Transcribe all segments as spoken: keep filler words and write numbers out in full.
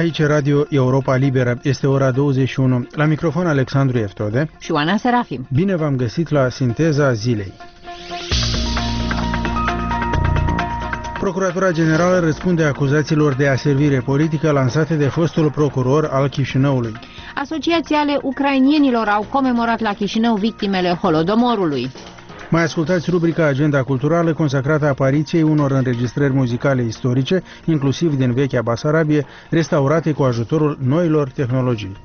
Aici Radio Europa Liberă. Este ora douăzeci și unu. La microfon Alexandru Eftode și Oana Serafim. Bine v-am găsit la Sinteza Zilei. Procuratura Generală răspunde acuzațiilor de aservire politică lansate de fostul procuror al Chișinăului. Asociații ale ucrainienilor au comemorat la Chișinău victimele Holodomorului. Mai ascultați rubrica Agenda Culturală consacrată apariției unor înregistrări muzicale istorice, inclusiv din vechea Basarabie, restaurate cu ajutorul noilor tehnologii.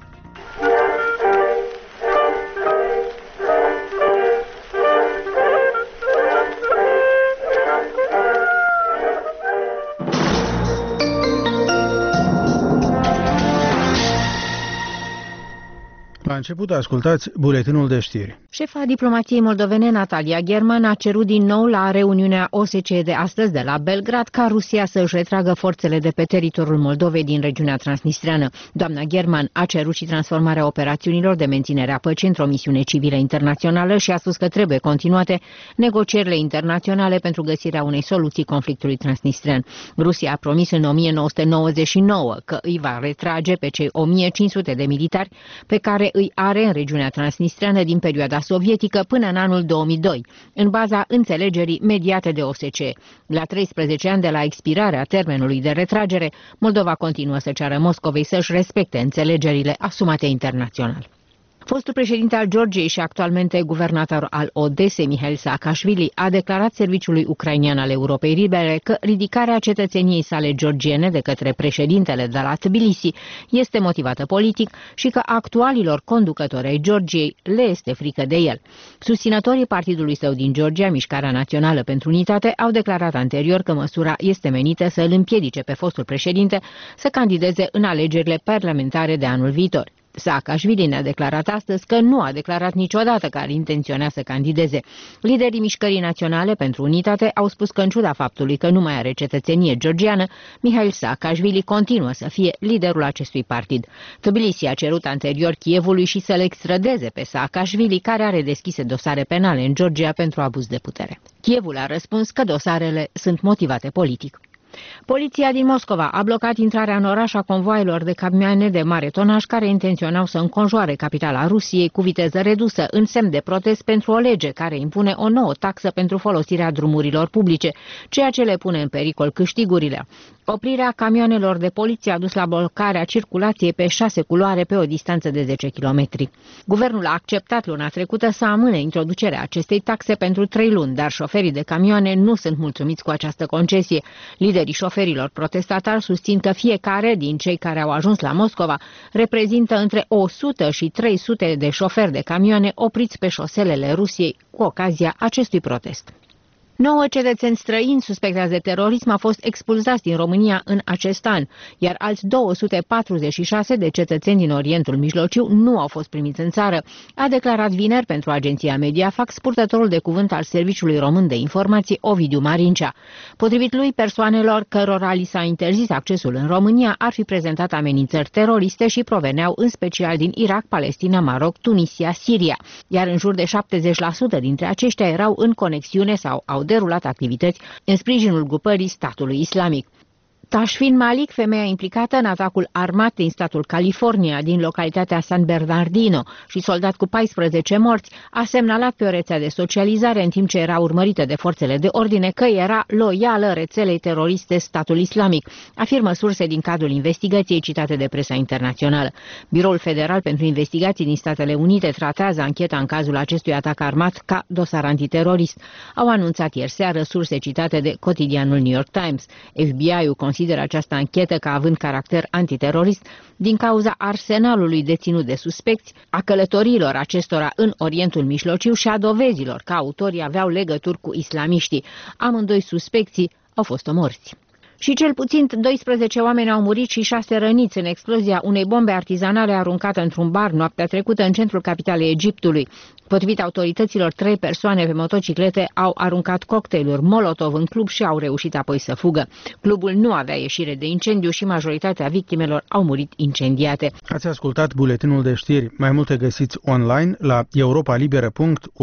La început ascultați buletinul de știri. Șefa diplomației moldovene, Natalia German, a cerut din nou la reuniunea O S C E de astăzi de la Belgrad ca Rusia să își retragă forțele de pe teritoriul Moldovei din regiunea transnistreană. Doamna German a cerut și transformarea operațiunilor de menținere a păcii într-o misiune civilă internațională și a spus că trebuie continuate negocierile internaționale pentru găsirea unei soluții conflictului transnistrean. Rusia a promis în o mie nouă sute nouăzeci și nouă că îi va retrage pe cei o mie cinci sute de militari pe care îi are în regiunea transnistreană din perioada sovietică până în anul două mii doi, în baza înțelegerii mediate de O S C E. La treisprezece ani de la expirarea termenului de retragere, Moldova continuă să ceară Moscovei să-și respecte înțelegerile asumate internațional. Fostul președinte al Georgiei și actualmente guvernator al Odesei, Mihail Saakashvili, a declarat serviciului ucrainian al Europei Libere că ridicarea cetățeniei sale georgiene de către președintele de la Tbilisi este motivată politic și că actualilor conducători ai Georgiei le este frică de el. Susținătorii partidului său din Georgia, Mișcarea Națională pentru Unitate, au declarat anterior că măsura este menită să îl împiedice pe fostul președinte să candideze în alegerile parlamentare de anul viitor. Saakashvili ne-a declarat astăzi că nu a declarat niciodată că ar intenționa să candideze. Liderii Mișcării Naționale pentru Unitate au spus că, în ciuda faptului că nu mai are cetățenie georgiană, Mihail Saakashvili continuă să fie liderul acestui partid. Tbilisi a cerut anterior Kievului și să-l extradeze pe Saakashvili, care are deschise dosare penale în Georgia pentru abuz de putere. Kievul a răspuns că dosarele sunt motivate politic. Poliția din Moscova a blocat intrarea în oraș a convoaielor de camioane de mare tonaj care intenționau să înconjoare capitala Rusiei cu viteză redusă în semn de protest pentru o lege care impune o nouă taxă pentru folosirea drumurilor publice, ceea ce le pune în pericol câștigurile. Oprirea camioanelor de poliție a dus la blocarea circulației pe șase culoare pe o distanță de zece kilometri. Guvernul a acceptat luna trecută să amâne introducerea acestei taxe pentru trei luni, dar șoferii de camioane nu sunt mulțumiți cu această concesie. Liderii șoferilor protestatari susțin că fiecare din cei care au ajuns la Moscova reprezintă între o sută și trei sute de șoferi de camioane opriți pe șoselele Rusiei cu ocazia acestui protest. Nouă cetățeni străini suspectați de terorism au fost expulzați din România în acest an, iar alți două sute patruzeci și șase de cetățeni din Orientul Mijlociu nu au fost primiți în țară, a declarat vineri pentru agenția Mediafax purtătorul de cuvânt al Serviciului Român de Informații, Ovidiu Marincea. Potrivit lui, persoanelor cărora li s-a interzis accesul în România ar fi prezentat amenințări teroriste și proveneau în special din Irak, Palestina, Maroc, Tunisia, Siria, iar în jur de șaptezeci la sută dintre aceștia erau în conexiune sau au derulat activități în sprijinul grupării statului islamic. Tashfin Malik, femeia implicată în atacul armat din statul California, din localitatea San Bernardino și soldat cu paisprezece morți, a semnalat pe o rețea de socializare în timp ce era urmărită de forțele de ordine că era loială rețelei teroriste statul islamic, afirmă surse din cadrul investigației citate de presa internațională. Biroul Federal pentru Investigații din Statele Unite tratează ancheta în cazul acestui atac armat ca dosar antiterorist. Au anunțat ieri seară surse citate de cotidianul New York Times. F B I-ul consideră această anchetă ca având caracter antiterorist din cauza arsenalului deținut de suspecți, a călătoriilor acestora în Orientul Mijlociu și a dovezilor că autorii aveau legături cu islamiștii. Amândoi suspecții au fost omorți. Și cel puțin doisprezece oameni au murit și șase răniți în explozia unei bombe artizanale aruncată într-un bar noaptea trecută în centrul capitalei Egiptului. Potrivit autorităților, trei persoane pe motociclete au aruncat cocktailuri Molotov în club și au reușit apoi să fugă. Clubul nu avea ieșire de incendiu și majoritatea victimelor au murit incendiate. Ați ascultat buletinul de știri. Mai multe găsiți online la europa liberă punct org.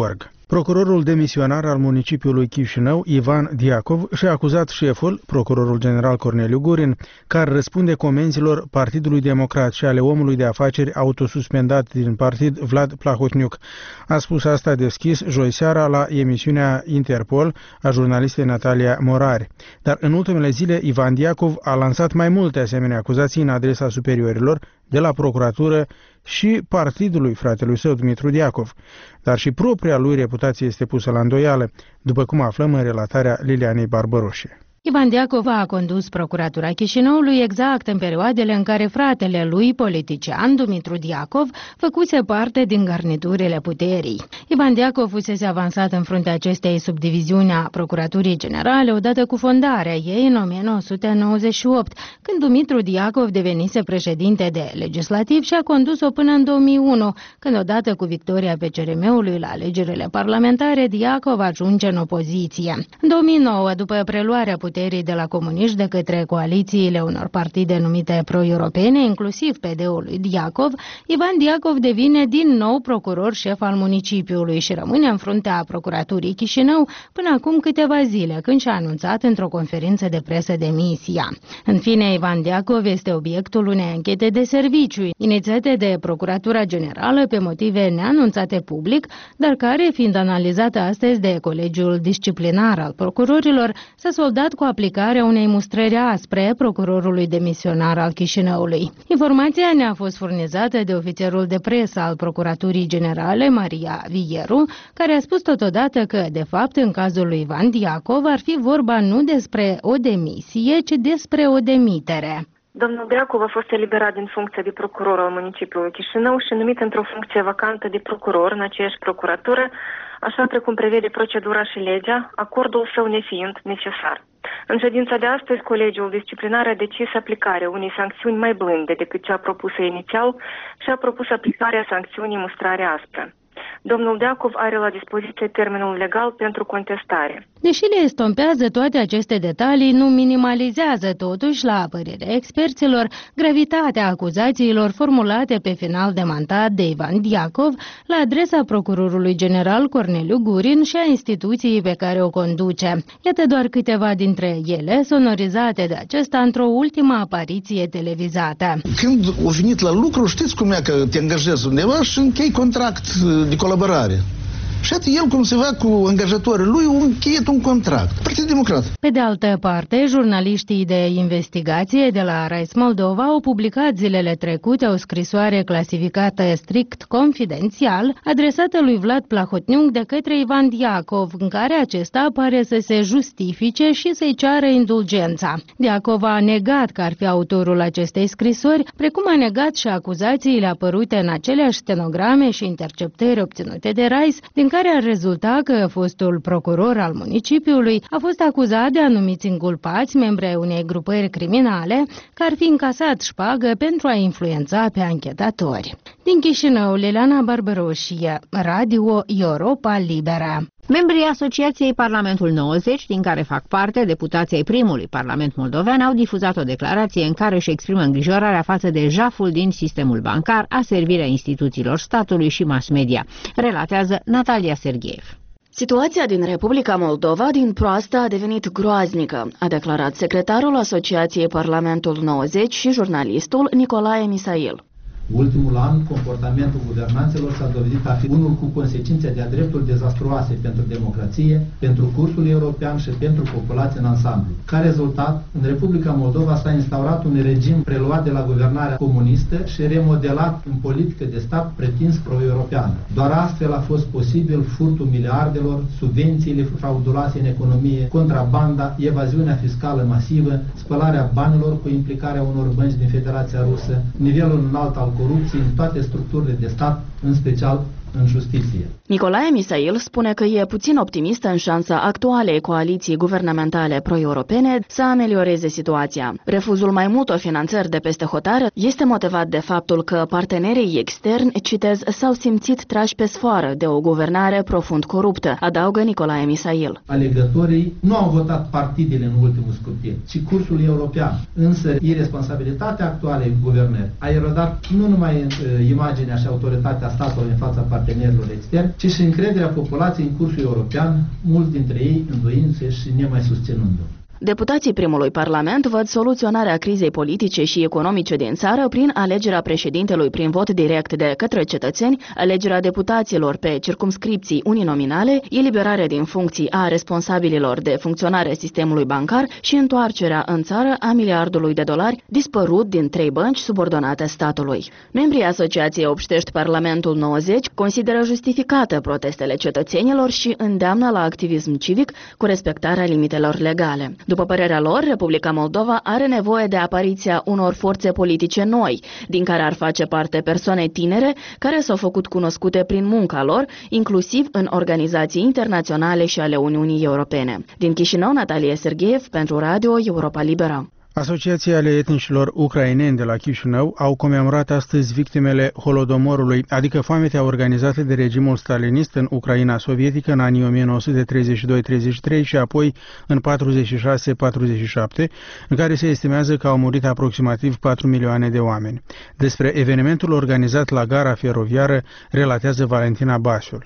Procurorul demisionar al municipiului Chișinău, Ivan Diacov, și-a acuzat șeful, procurorul general Corneliu Gurin, care răspunde comenzilor Partidului Democrat și ale omului de afaceri autosuspendat din partid Vlad Plahotniuc. A spus asta deschis joi seara la emisiunea Interpol a jurnalistei Natalia Morari. Dar în ultimele zile, Ivan Diacov a lansat mai multe asemenea acuzații în adresa superiorilor de la procuratură și partidului fratelui său, Dumitru Diacov. Dar și propria lui reputație este pusă la îndoială, după cum aflăm în relatarea Lilianei Barbaroșie. Ivan Diacov a condus Procuratura Chișinăului exact în perioadele în care fratele lui, politician Dumitru Diacov, făcuse parte din garniturile puterii. Ivan Diacov fusese avansat în fruntea acestei subdiviziuni a Procuraturii Generale odată cu fondarea ei în o mie nouă sute nouăzeci și opt, când Dumitru Diacov devenise președinte de legislativ și a condus-o până în două mii unu, când odată cu victoria P C R M-ului la alegerile parlamentare, Diacov ajunge în opoziție. În două mii nouă, după preluarea puterii de la comuniști de către coalițiile unor partide numite pro-europene, inclusiv P D-ul lui Diacov, Ivan Diacov devine din nou procuror șef al municipiului și rămâne în fruntea Procuraturii Chișinău până acum câteva zile, când și-a anunțat într-o conferință de presă demisia. În fine, Ivan Diacov este obiectul unei anchete de serviciu, inițiate de Procuratura Generală pe motive neanunțate public, dar care, fiind analizată astăzi de Colegiul Disciplinar al Procurorilor, s-a soldat cu aplicarea unei mustrări aspre procurorului demisionar al Chișinăului. Informația ne-a fost furnizată de ofițerul de presă al Procuraturii Generale, Maria Vieru, care a spus totodată că, de fapt, în cazul lui Ivan Diacov ar fi vorba nu despre o demisie, ci despre o demitere. Domnul Diacov a fost eliberat din funcția de procuror al municipiului Chișinău și numit într-o funcție vacantă de procuror în aceeași procuratură, așa precum prevede procedura și legea, acordul său nefiind necesar. În ședința de astăzi, Colegiul Disciplinar a decis aplicarea unei sancțiuni mai blânde decât cea propusă inițial și a propus aplicarea sancțiunii mustrare aspră. Domnul Diacov are la dispoziție termenul legal pentru contestare. Deși le estompează toate aceste detalii, nu minimalizează totuși, la părerea experților, gravitatea acuzațiilor formulate pe final de mandat de Ivan Diacov la adresa procurorului general Corneliu Gurin și a instituției pe care o conduce. Iată doar câteva dintre ele, sonorizate de acesta într-o ultimă apariție televizată. Când a venit la lucru, știți cum e că te angajezi undeva și închei contract de colaborare. Și atât el, cum se va cu angajatorii lui, a încheiat un contract. Partidul Democrat. Pe de altă parte, jurnaliștii de investigație de la Rise Moldova au publicat zilele trecute o scrisoare clasificată strict confidențial, adresată lui Vlad Plahotniuc de către Ivan Diacov, în care acesta pare să se justifice și să-i ceară indulgența. Diacov a negat că ar fi autorul acestei scrisori, precum a negat și acuzațiile apărute în aceleași stenograme și interceptări obținute de Rise, din care ar rezulta că fostul procuror al municipiului a fost acuzat de anumiți inculpați, membri ai unei grupări criminale, că ar fi încasat șpagă pentru a influența pe anchetatori. Din Chișinău, Liliana Barbaroșie, Radio Europa Liberă. Membrii Asociației Parlamentul nouăzeci, din care fac parte deputații ai primului Parlament moldovean, au difuzat o declarație în care își exprimă îngrijorarea față de jaful din sistemul bancar, aservirea instituțiilor statului și mass media. Relatează Natalia Sergeev. Situația din Republica Moldova din proastă a devenit groaznică, a declarat secretarul Asociației Parlamentul nouăzeci și jurnalistul Nicolae Misail. Ultimul an, comportamentul guvernanților s-a dovedit a fi unul cu consecințe de-a dreptul dezastruoase pentru democrație, pentru cursul european și pentru populație în ansamblu. Ca rezultat, în Republica Moldova s-a instaurat un regim preluat de la guvernarea comunistă și remodelat în politică de stat pretins pro-europeană. Doar astfel a fost posibil furtul miliardelor, subvențiile frauduloase în economie, contrabanda, evaziunea fiscală masivă, spălarea banilor cu implicarea unor bănci din Federația Rusă, nivelul înalt al corupției în toate structurile de stat, în special în justiție. Nicolae Misail spune că e puțin optimistă în șansa actualei coaliții guvernamentale pro-europene să amelioreze situația. Refuzul mai multor finanțări de peste hotare este motivat de faptul că partenerii externi, citez, s-au simțit trași pe sfoară de o guvernare profund coruptă, adaugă Nicolae Misail. Alegătorii nu au votat partidele în ultimul scrutin, ci cursul european. Însă, irresponsabilitatea actualei guvernări a erodat nu numai uh, imaginea și autoritatea statului în fața partenerilor externi, ci și încrederea populației în cursul european, mulți dintre ei îndoindu-se și nemai susținându-l. Deputații primului parlament văd soluționarea crizei politice și economice din țară prin alegerea președintelui prin vot direct de către cetățeni, alegerea deputaților pe circumscripții uninominale, eliberarea din funcții a responsabililor de funcționare sistemului bancar și întoarcerea în țară a miliardului de dolari dispărut din trei bănci subordonate statului. Membrii Asociației Obștești Parlamentul nouăzeci consideră justificate protestele cetățenilor și îndeamnă la activism civic cu respectarea limitelor legale. După părerea lor, Republica Moldova are nevoie de apariția unor forțe politice noi, din care ar face parte persoane tinere care s-au făcut cunoscute prin munca lor, inclusiv în organizații internaționale și ale Uniunii Europene. Din Chișinău, Natalia Sergeev, pentru Radio Europa Liberă. Asociația ale etnicilor ucraineni de la Chișinău au comemorat astăzi victimele Holodomorului, adică foametea organizată de regimul stalinist în Ucraina sovietică în anii o mie nouă sute treizeci și doi treizeci și trei și apoi în patruzeci și șase patruzeci și șapte, în care se estimează că au murit aproximativ patru milioane de oameni. Despre evenimentul organizat la gara feroviară relatează Valentina Basiul.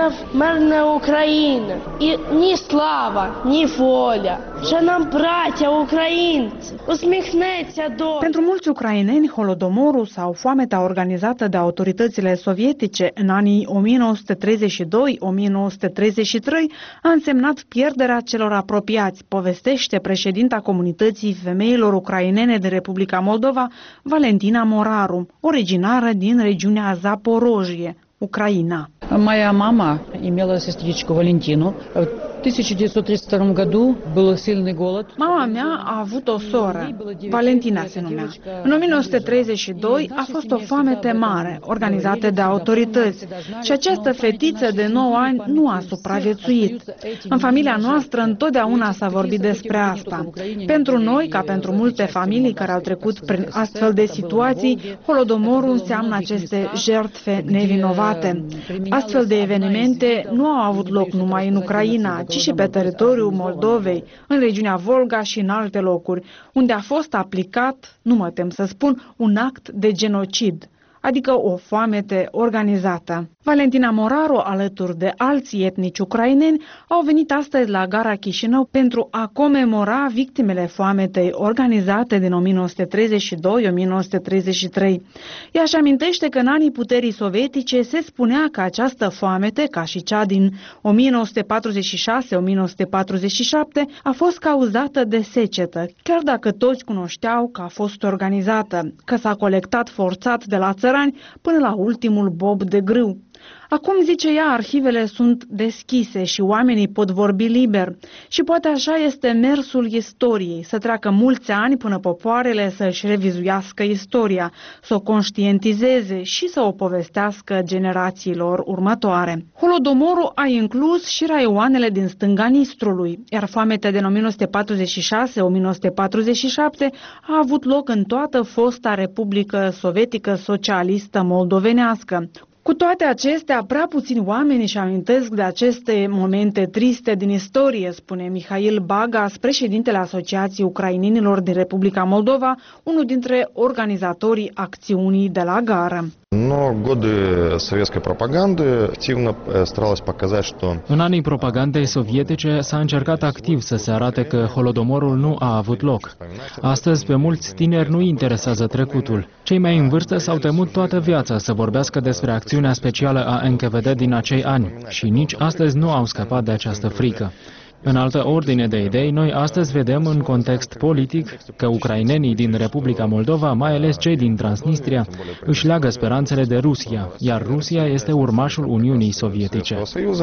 Мирна Україна, і ні слава, ні воля, що нам браття українці, усміхнеться доля. Pentru mulți ucraineni, Holodomorul sau foamea organizată de autoritățile sovietice în anii o mie nouă sute treizeci și doi o mie nouă sute treizeci și trei a însemnat pierderea celor apropiați, povestește președinta comunității femeilor ucrainene de Republica Moldova, Valentina Moraru, originară din regiunea Zaporojie, Ucraina. Моя мама имела сестричку Валентину. В тысяча девятьсот тридцать втором году был сильный голод. Mama mea a avut o soră, Valentina se numea. În o mie nouă sute treizeci și doi a fost o foamete mare, organizată de autorități, și această fetiță de nouă ani nu a supraviețuit. În familia noastră întotdeauna s-a vorbit despre asta. Pentru noi, ca pentru multe familii care au trecut prin astfel de situații, Holodomorul înseamnă aceste jertfe nevinovate. Astfel de evenimente nu au avut loc numai în Ucraina, ci și pe teritoriul Moldovei, în regiunea Volga și în alte locuri, unde a fost aplicat, nu mă tem să spun, un act de genocid, adică o foamete organizată. Valentina Moraru, alături de alții etnici ucraineni, au venit astăzi la gara Chișinău pentru a comemora victimele foametei organizate din o mie nouă sute treizeci și doi o mie nouă sute treizeci și trei. Ea își amintește că în anii puterii sovietice se spunea că această foamete, ca și cea din o mie nouă sute patruzeci și șase o mie nouă sute patruzeci și șapte, a fost cauzată de secetă, chiar dacă toți cunoșteau că a fost organizată, că s-a colectat forțat de la țărani până la ultimul bob de grâu. Acum, zice ea, arhivele sunt deschise și oamenii pot vorbi liber. Și poate așa este mersul istoriei, să treacă mulți ani până popoarele să-și revizuiască istoria, să o conștientizeze și să o povestească generațiilor următoare. Holodomorul a inclus și raioanele din stânga Nistrului, iar foametea din o mie nouă sute patruzeci și șase o mie nouă sute patruzeci și șapte a avut loc în toată fosta Republică Sovietică Socialistă Moldovenească. Cu toate acestea, prea puțini oameni își amintesc de aceste momente triste din istorie, spune Mihail Bagas, președintele Asociației Ucrainenilor din Republica Moldova, unul dintre organizatorii acțiunii de la gară. Но годы советской пропаганды активно старалась показать, что... În anii propagandei sovietice s-a încercat activ să se arate că Holodomorul nu a avut loc. Astăzi, pe mulți tineri nu interesează trecutul. Cei mai în vârstă s-au temut toată viața să vorbească despre acțiunea specială a N K V D din acei ani și nici astăzi nu au scăpat de această frică. În altă ordine de idei, noi astăzi vedem în context politic că ucrainenii din Republica Moldova, mai ales cei din Transnistria, își leagă speranțele de Rusia, iar Rusia este urmașul Uniunii Sovietice.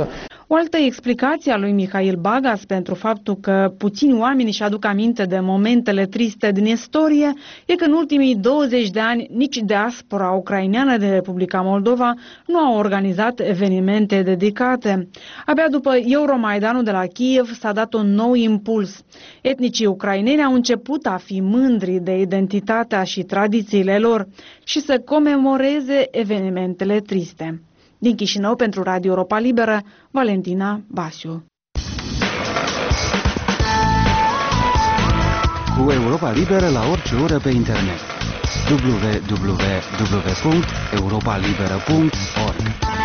O altă explicație a lui Mihail Bagas pentru faptul că puțini oameni își aduc aminte de momentele triste din istorie e că în ultimii douăzeci de ani nici diaspora ucraineană din Republica Moldova nu a organizat evenimente dedicate. Abia după Euromaidanul de la Kiev s-a dat un nou impuls. Etnicii ucraineni au început a fi mândri de identitatea și tradițiile lor și să comemoreze evenimentele triste. Din Chișinău, pentru Radio Europa Liberă, Valentina Basiu. Cu Europa Liberă la orice oră pe internet. w w w punct europa liberă punct org.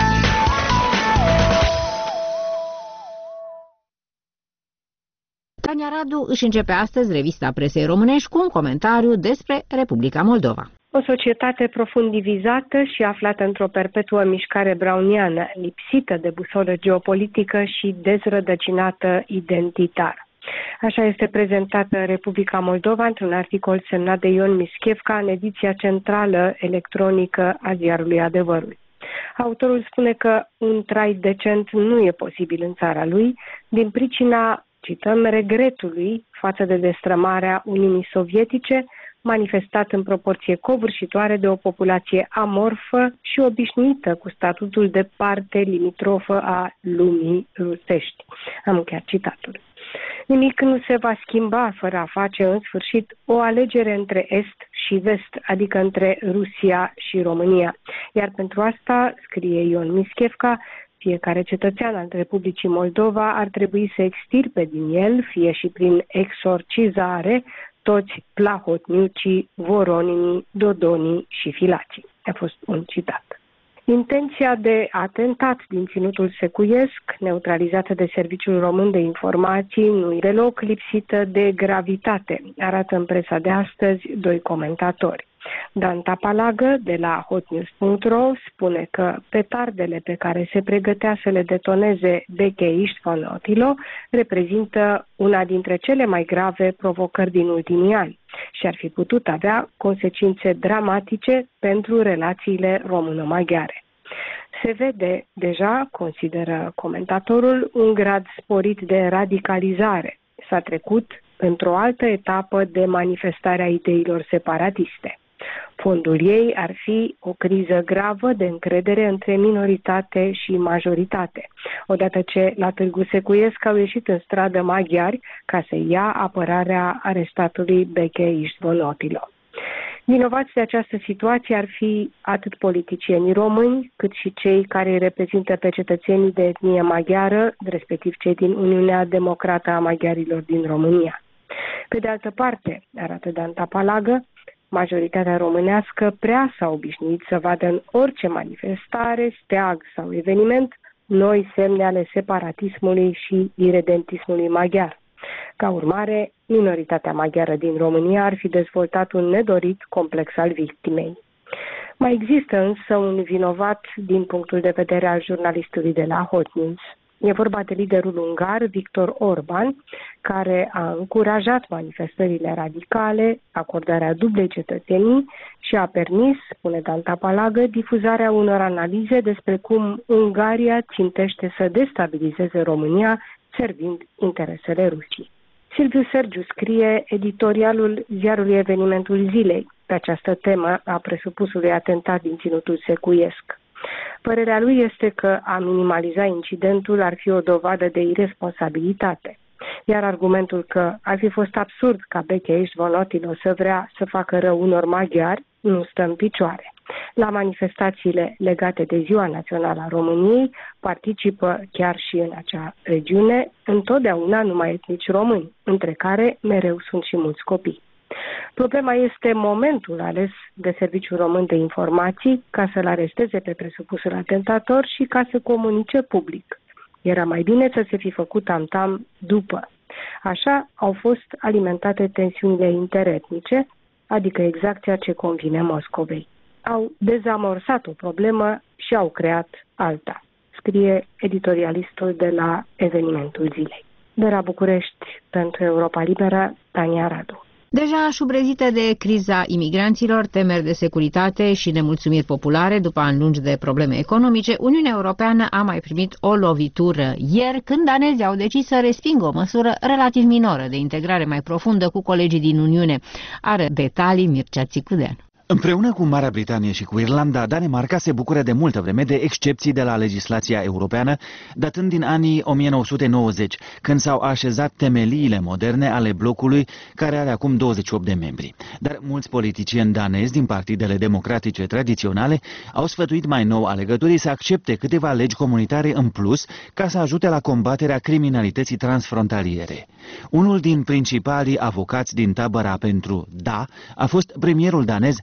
Tania Radu își începe astăzi revista presei românești cu un comentariu despre Republica Moldova. O societate profund divizată și aflată într-o perpetuă mișcare browniană, lipsită de busolă geopolitică și dezrădăcinată identitar. Așa este prezentată Republica Moldova într-un articol semnat de Ion Mischevca în ediția centrală electronică a ziarului Adevărul. Autorul spune că un trai decent nu e posibil în țara lui din pricina, cităm, regretului față de destrămarea Uniunii Sovietice, manifestat în proporție covârșitoare de o populație amorfă și obișnuită cu statutul de parte limitrofă a lumii rusești. Am încheiat citatul. Nimic nu se va schimba fără a face în sfârșit o alegere între Est și Vest, adică între Rusia și România. Iar pentru asta, scrie Ion Mischevca, fiecare cetățean al Republicii Moldova ar trebui să extirpe din el, fie și prin exorcizare, toți plahotniucii, voroninii, dodonii și filații. A fost un citat. Intenția de atentat din Ținutul Secuiesc, neutralizată de Serviciul Român de Informații, nu-i deloc lipsită de gravitate, arată în presa de astăzi doi comentatori. Dan Tapalagă, de la hotnews punct ro, spune că petardele pe care se pregătea să le detoneze becheiști von Otilo reprezintă una dintre cele mai grave provocări din ultimii ani și ar fi putut avea consecințe dramatice pentru relațiile româno-maghiare. Se vede deja, consideră comentatorul, un grad sporit de radicalizare. S-a trecut într-o altă etapă de manifestare a ideilor separatiste. Fondul ei ar fi o criză gravă de încredere între minoritate și majoritate, odată ce la Târgu Secuiesc au ieșit în stradă maghiari ca să ia apărarea arestatului Becheiști von Otilo. Vinovați de această situație ar fi atât politicienii români, cât și cei care îi reprezintă pe cetățenii de etnie maghiară, respectiv cei din Uniunea Democrată a Maghiarilor din România. Pe de altă parte, arată Dan Tapalagă, majoritatea românească prea s-a obișnuit să vadă în orice manifestare, steag sau eveniment noi semne ale separatismului și iredentismului maghiar. Ca urmare, minoritatea maghiară din România ar fi dezvoltat un nedorit complex al victimei. Mai există însă un vinovat din punctul de vedere al jurnalistului de la Hot News. E vorba de liderul ungar, Viktor Orban, care a încurajat manifestările radicale, acordarea dublei cetățenii și a permis, spune Dan Tapalagă, difuzarea unor analize despre cum Ungaria țintește să destabilizeze România, servind interesele Rusiei. Silviu Sergiu scrie editorialul ziarului Evenimentul Zilei pe această temă a presupusului atentat din Ținutul Secuiesc. Părerea lui este că a minimaliza incidentul ar fi o dovadă de irresponsabilitate, iar argumentul că ar fi fost absurd ca Becheiști von Otilo să vrea să facă rău unor maghiari nu stă în picioare. La manifestațiile legate de Ziua Națională a României participă chiar și în acea regiune întotdeauna numai etnici români, între care mereu sunt și mulți copii. Problema este momentul ales de Serviciul Român de Informații ca să-l aresteze pe presupusul atentator și ca să comunice public. Era mai bine să se fi făcut tam-tam după. Așa au fost alimentate tensiunile interetnice, adică exact ceea ce convine Moscovei. Au dezamorsat o problemă și au creat alta, scrie editorialistul de la Evenimentul Zilei. De la București, pentru Europa Liberă, Tania Radu. Deja șubrezite de criza imigranților, temeri de securitate și nemulțumiri populare după ani lungi de probleme economice, Uniunea Europeană a mai primit o lovitură ieri când danezii au decis să respingă o măsură relativ minoră de integrare mai profundă cu colegii din Uniune. Are detalii Mircea Țicudean. Împreună cu Marea Britanie și cu Irlanda, Danemarca se bucură de multă vreme de excepții de la legislația europeană, datând din anii o mie nouă sute nouăzeci, când s-au așezat temeliile moderne ale blocului, care are acum douăzeci și opt de membri. Dar mulți politicieni danezi din partidele democratice tradiționale au sfătuit mai nou alegătorii să accepte câteva legi comunitare în plus ca să ajute la combaterea criminalității transfrontaliere. Unul din principalii avocați din tabăra pentru Da a fost premierul danez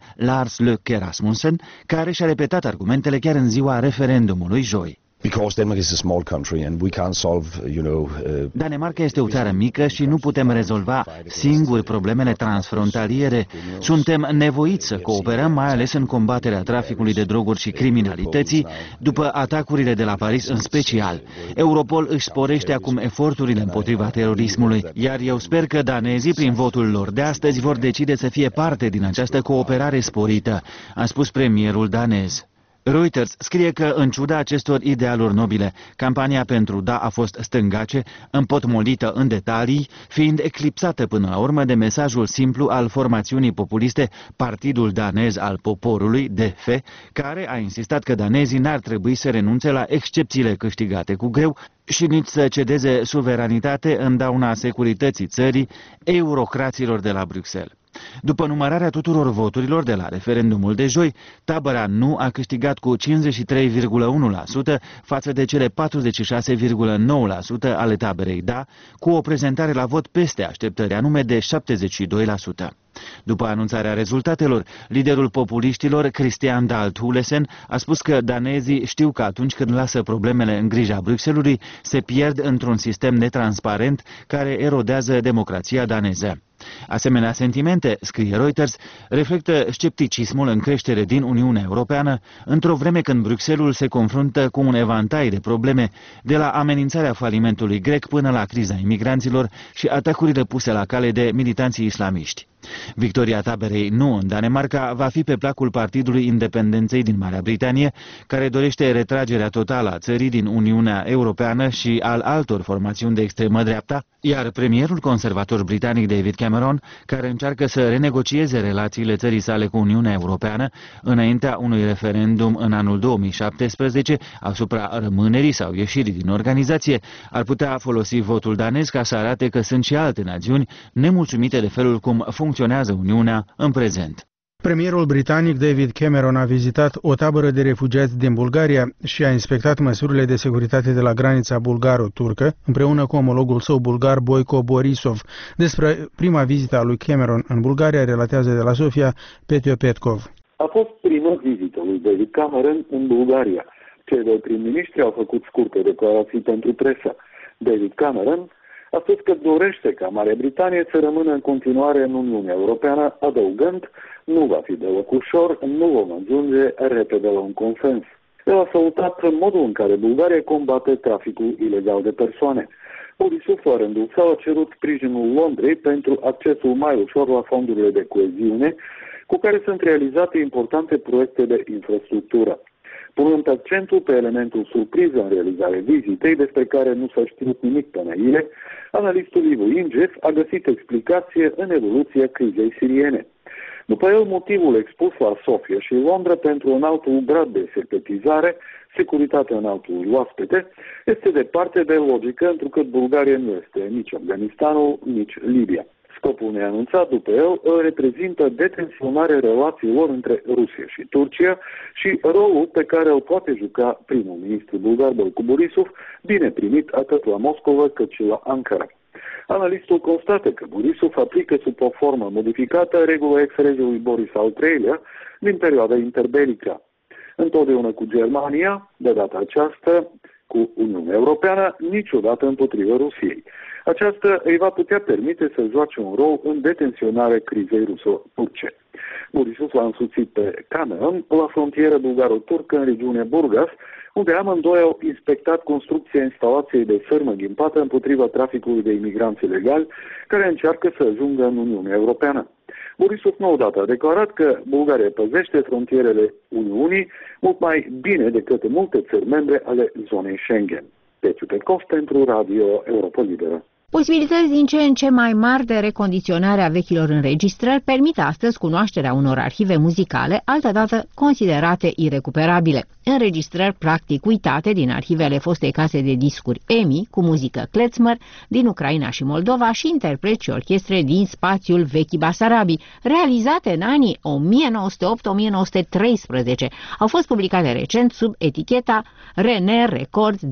Lars Løkke Rasmussen, care și-a repetat argumentele chiar în ziua referendumului joi. Because Denmark is a small country and we can't solve, you know, uh... Danemarca este o țară mică și nu putem rezolva singuri problemele transfrontaliere. Suntem nevoiți să cooperăm, mai ales în combaterea traficului de droguri și criminalității, după atacurile de la Paris în special. Europol își sporește acum eforturile împotriva terorismului, iar eu sper că danezii, prin votul lor de astăzi, vor decide să fie parte din această cooperare sporită, a spus premierul danez. Reuters scrie că, în ciuda acestor idealuri nobile, campania pentru da a fost stângace, împotmolită în detalii, fiind eclipsată până la urmă de mesajul simplu al formațiunii populiste Partidul Danez al Poporului, D F, care a insistat că danezii n-ar trebui să renunțe la excepțiile câștigate cu greu și nici să cedeze suveranitate în dauna securității țării eurocraților de la Bruxelles. După numărarea tuturor voturilor de la referendumul de joi, tabăra nu a câștigat cu cincizeci și trei virgulă unu la sută față de cele patruzeci și șase virgulă nouă la sută ale taberei da, cu o prezentare la vot peste așteptări, anume de șaptezeci și doi la sută. După anunțarea rezultatelor, liderul populiștilor, Christian Dahl Thulesen, a spus că danezii știu că atunci când lasă problemele în grija Bruxellesului, se pierd într-un sistem netransparent care erodează democrația daneză. Asemenea sentimente, scrie Reuters, reflectă scepticismul în creștere din Uniunea Europeană, într-o vreme când Bruxellesul se confruntă cu un evantai de probleme, de la amenințarea falimentului grec până la criza imigranților și atacurile puse la cale de militanții islamiști. Victoria taberei nu în Danemarca va fi pe placul Partidului Independenței din Marea Britanie, care dorește retragerea totală a țării din Uniunea Europeană și al altor formațiuni de extremă dreapta, iar premierul conservator britanic David Cameron, care încearcă să renegocieze relațiile țării sale cu Uniunea Europeană înaintea unui referendum în anul două mii șaptesprezece asupra rămânerii sau ieșirii din organizație, ar putea folosi votul danez ca să arate că sunt și alte națiuni nemulțumite de felul cum funcționează Uniunea în prezent. Premierul britanic David Cameron a vizitat o tabără de refugiați din Bulgaria și a inspectat măsurile de securitate de la granița bulgaro-turcă, împreună cu omologul său bulgar Boyko Borisov. Despre prima vizită a lui Cameron în Bulgaria relatează de la Sofia Petio Petkov. A fost prima vizită lui David Cameron în Bulgaria. Cei doi prim-ministri au făcut scurte declarații pentru presă. David Cameron a spus că dorește ca Marea Britanie să rămână în continuare în Uniunea Europeană, adăugând: nu va fi deloc ușor, nu vom ajunge repede la un consens. El a salutat modul în care Bulgaria combate traficul ilegal de persoane. Borisov, la rândul său, a cerut sprijinul Londrei pentru accesul mai ușor la fondurile de coeziune, cu care sunt realizate importante proiecte de infrastructură. Punând accentul pe elementul surpriză în realizarea vizitei, despre care nu s-a știut nimic până ieri, analistul Ivo Ingef a găsit explicație în evoluția crizei siriene. După el, motivul expus la Sofia și Londra pentru un altul grad de secretizare, securitatea în altul oaspete, este departe de logică, întrucât Bulgaria nu este nici Afganistanul, nici Libia. Scopul neanunțat, după el, îl reprezintă detensionarea relațiilor între Rusia și Turcia și rolul pe care îl poate juca primul ministru bulgar Boyko Borisov, bine primit atât la Moscova cât și la Ankara. Analistul constată că Borisov aplică sub o formă modificată regula ex-regelui Boris al treilea din perioada interbelică. Întotdeauna cu Germania, de data aceasta cu Uniunea Europeană, niciodată împotriva Rusiei. Aceasta îi va putea permite să joace un rol în detenționarea crizei ruso-turce. Borisov l-a însuțit pe Cameron la frontieră bulgaro-turcă în regiunea Burgas, unde amândoi au inspectat construcția instalației de sârmă ghimpată împotriva traficului de imigranți ilegali care încearcă să ajungă în Uniunea Europeană. Borisov nou dată a declarat că Bulgaria păzește frontierele Uniunii mult mai bine decât multe țări membre ale zonei Schengen. Petru Petkov pentru Radio Europa Liberă. Posibilități din ce în ce mai mari de recondiționare a vechilor înregistrări permit astăzi cunoașterea unor arhive muzicale, altădată considerate irecuperabile. Înregistrări practic uitate din arhivele fostei case de discuri EMI, cu muzică klezmer din Ucraina și Moldova și interpreți și orchestre din spațiul Vechi Basarabii, realizate în anii o mie nouă sute opt - o mie nouă sute treisprezece. Au fost publicate recent sub eticheta René Records din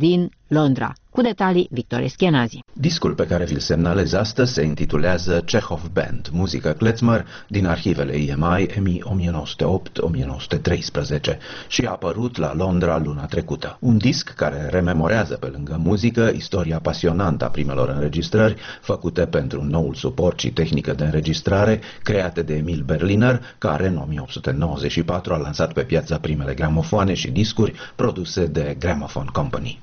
Londra. Cu detalii, Victor Eschenazi. Discul pe care vi-l semnalez astăzi se intitulează Chekhov Band, muzică klezmer din arhivele E M I E M I o mie nouă sute opt - o mie nouă sute treisprezece și a apărut la Londra luna trecută. Un disc care rememorează pe lângă muzică istoria pasionantă a primelor înregistrări făcute pentru noul suport și tehnică de înregistrare create de Emil Berliner, care în o mie opt sute nouăzeci și patru a lansat pe piață primele gramofoane și discuri produse de Gramophone Company.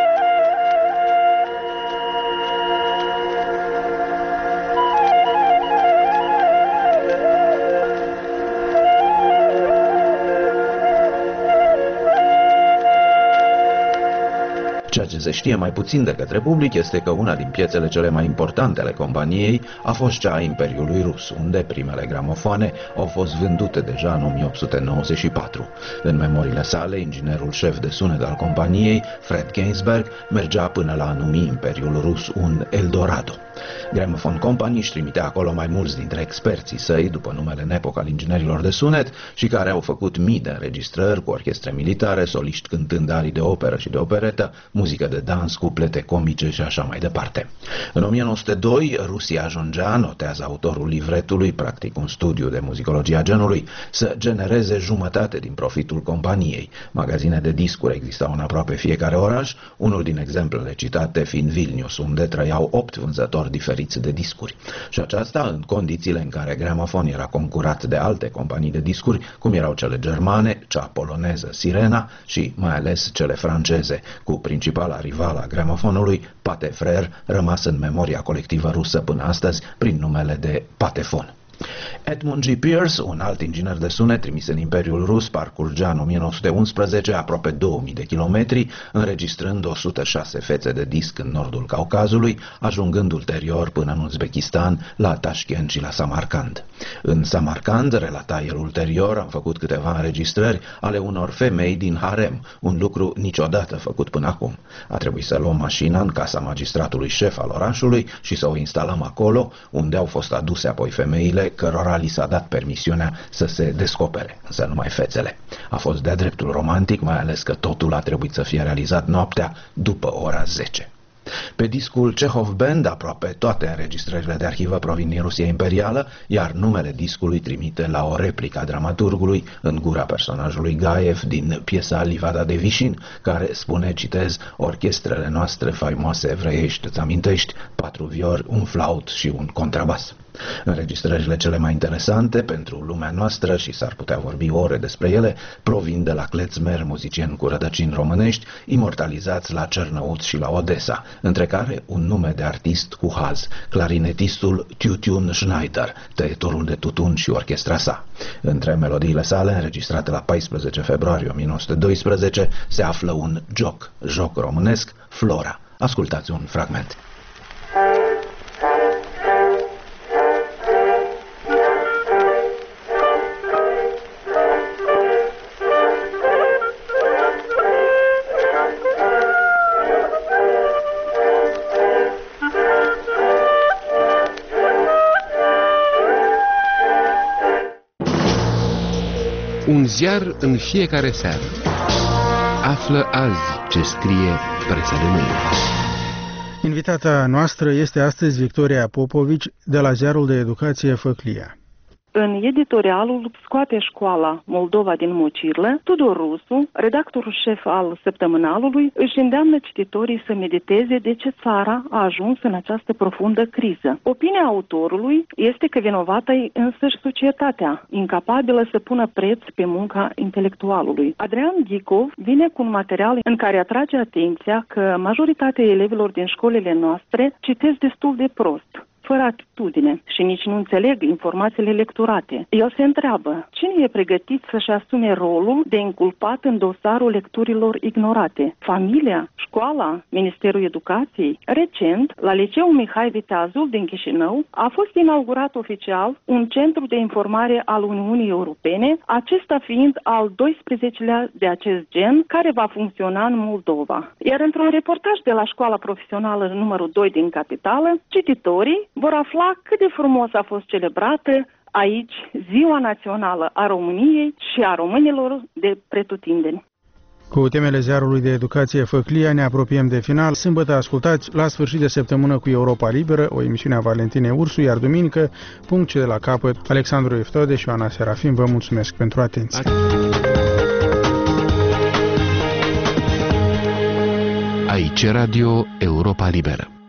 Ceea ce se știe mai puțin de către public este că una din piețele cele mai importante ale companiei a fost cea a Imperiului Rus, unde primele gramofoane au fost vândute deja în o mie opt sute nouăzeci și patru. În memoriile sale, inginerul șef de sunet al companiei, Fred Gainsberg, mergea până la a numi Imperiul Rus un Eldorado. Gramophone Company își trimitea acolo mai mulți dintre experții săi, după numele în epoca al inginerilor de sunet, și care au făcut mii de înregistrări cu orchestre militare, soliști cântând arii de operă și de operetă, muzică de dans, cuplete comice și așa mai departe. În o mie nouă sute doi, Rusia ajungea, notează autorul livretului, practic un studiu de muzicologie a genului, să genereze jumătate din profitul companiei. Magazine de discuri existau în aproape fiecare oraș, unul din exemplele citate fiind Vilnius, unde trăiau opt vânzători diferiți de discuri. Și aceasta în condițiile în care Gramophone era concurat de alte companii de discuri, cum erau cele germane, cea poloneză Sirena și mai ales cele franceze, cu principala rivală a gramofonului, Pate Frère, rămas în memoria colectivă rusă până astăzi prin numele de Patefon. Edmund G. Pierce, un alt inginer de sunet trimis în Imperiul Rus, parcurgea în o mie nouă sute unsprezece aproape două mii de kilometri, înregistrând o sută șase fețe de disc în nordul Caucazului, ajungând ulterior până în Uzbekistan, la Tashkent și la Samarkand. În Samarkand, relata el ulterior, am făcut câteva înregistrări ale unor femei din harem, un lucru niciodată făcut până acum. A trebuit să luăm mașina în casa magistratului șef al orașului și să o instalăm acolo, unde au fost aduse apoi femeile cărora li s-a dat permisiunea să se descopere, însă numai fețele. A fost de-a dreptul romantic, mai ales că totul a trebuit să fie realizat noaptea după ora zece. Pe discul Chekhov Band, aproape toate înregistrările de arhivă provin din Rusia imperială, iar numele discului trimite la o replică a dramaturgului în gura personajului Gaiev din piesa Livada de Vișin, care spune, citez, orchestrele noastre faimoase evreiești, îți amintești, patru viori, un flaut și un contrabas. Înregistrările cele mai interesante pentru lumea noastră, și s-ar putea vorbi ore despre ele, provin de la klezmer, muzicieni cu rădăcini românești, imortalizați la Cernăuț și la Odessa, între care un nume de artist cu haz, clarinetistul Tutun Schneider, tăietorul de tutun și orchestra sa. Între melodiile sale, înregistrate la paisprezece februarie o mie nouă sute doisprezece, se află un joc, joc românesc, Flora. Ascultați un fragment. Un ziar în fiecare seară. Află azi ce scrie presa de mâine. Invitata noastră este astăzi Victoria Popovici de la ziarul de educație Făclia. În editorialul scoate școala Moldova din Mocirlă, Tudor Rusu, redactorul șef al săptămânalului, își îndeamnă cititorii să mediteze de ce țara a ajuns în această profundă criză. Opinia autorului este că vinovată e însăși societatea, incapabilă să pună preț pe munca intelectualului. Adrian Dicov vine cu un material în care atrage atenția că majoritatea elevilor din școlile noastre citesc destul de prost, fără atitudine și nici nu înțeleg informațiile lecturate. El se întreabă, cine e pregătit să-și asume rolul de inculpat în dosarul lecturilor ignorate? Familia? Școala? Ministerul Educației? Recent, la Liceul Mihai Viteazul din Chișinău, a fost inaugurat oficial un centru de informare al Uniunii Europene, acesta fiind al doisprezecelea de acest gen, care va funcționa în Moldova. Iar într-un reportaj de la Școala Profesională numărul doi din capitală, cititorii vor afla cât de frumos a fost celebrată aici Ziua Națională a României și a românilor de pretutindeni. Cu temele ziarului de educație Făclia ne apropiem de final. Sâmbătă ascultați La sfârșit de săptămână cu Europa Liberă, o emisiune a Valentinei Ursu, iar duminică, punct ce de la capăt, Alexandru Eftode și Oana Serafim. Vă mulțumesc pentru atenție. Aici Radio Europa Liberă.